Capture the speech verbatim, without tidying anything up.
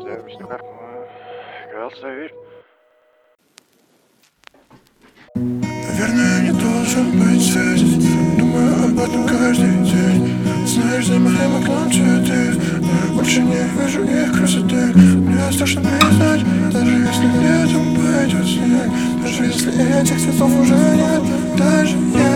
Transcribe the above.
Наверное, не должен быть здесь. Думаю об этом каждый день. Знаешь, за моим окном цветы, но я больше не вижу их красоты. Мне страшно признать, даже если летом пойдет снег, даже если этих цветов уже нет, даже я